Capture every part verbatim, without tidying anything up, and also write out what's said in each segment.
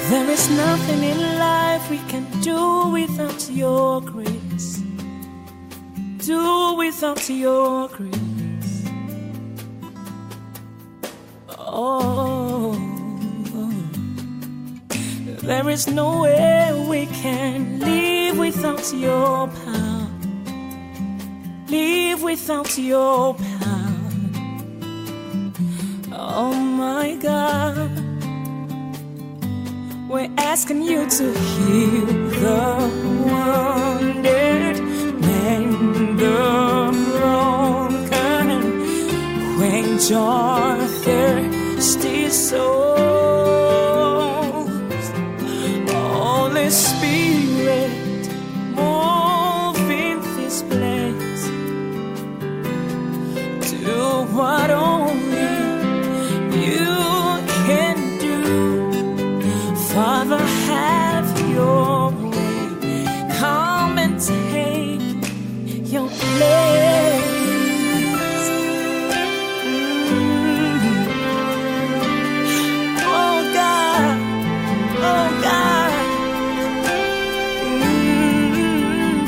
There is nothing in life we can do without your grace. Do without your grace. Oh, there is no way we can live without your power. Live without your power. Oh my God, we're asking you to heal the wounded, mend the broken, quench our thirsty souls. Holy Spirit, move in this place. Do what only you can do. Father, have your way. Come and take your place. Mm. Oh God, oh God. Mm.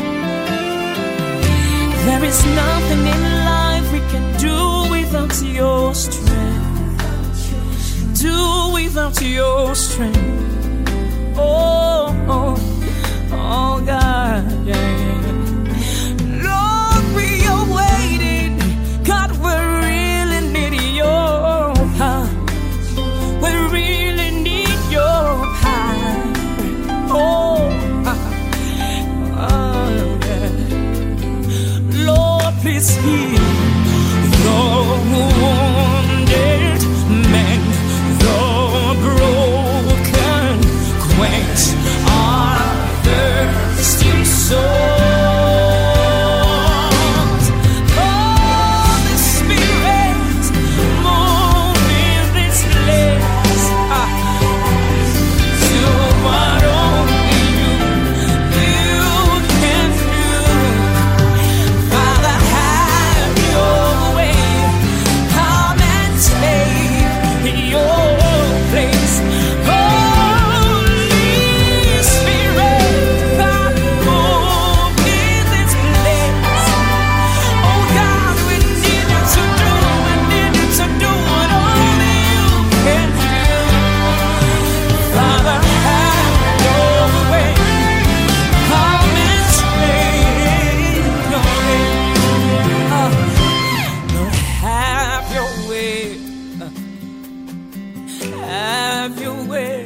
There is nothing in life we can do without your strength. Do without your strength. Oh, oh, oh God, yeah. Lord, we are waiting. God, we really need your power. We really need your power. Oh, oh yeah. Lord, please heal your wounded, mend the broken, quench our thirsty souls. Holy Spirit, move in this place. Ah. Do what only you, you can do. Father, have your way. Come and take your place. Have your way,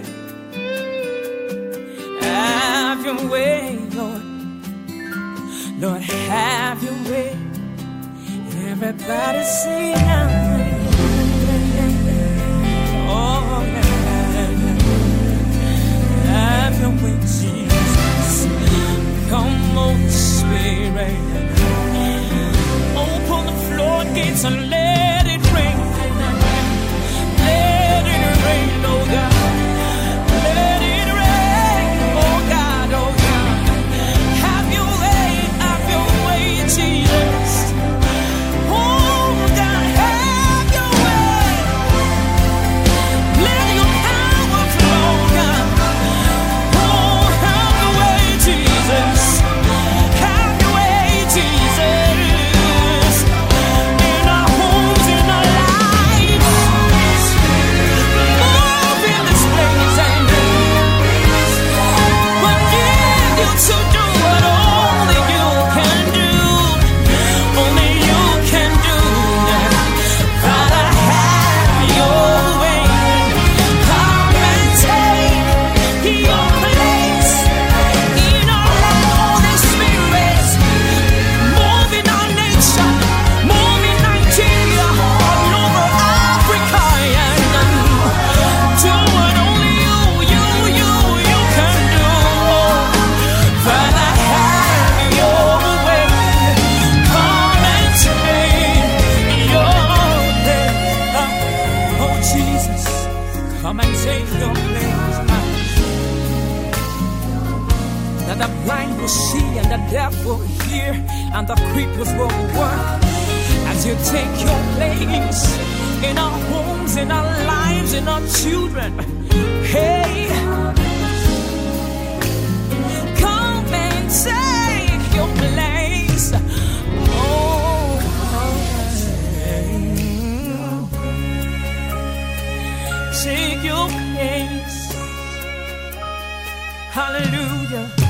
have your way, Lord. Lord, have your way. Everybody sing out. Oh, have your way, Jesus. Come, Holy Spirit. Open the floodgates and let it rain. Let it rain, oh God. Let it rain, oh God, oh God. Have your way, have your way, Jesus. Oh God, have your way. Let your power flow, God. Oh, have your way, Jesus. Have your way, Jesus. In our homes, in our lives. Move in this place and we need you to do what only you can do. Only you can do that. Father, have your way. Come and take your place in our Holy Spirit. Move in our nation, move in Nigeria, all over Africa, and do what only you, you, you, you can do. Father, have your way. Come and take your place. Oh Jesus, come and take your place. That the blind will see and the deaf will hear and the creepers will work as you take your place in our homes, in our lives, in our children. Hey, take your place. Oh, take your place. Hallelujah.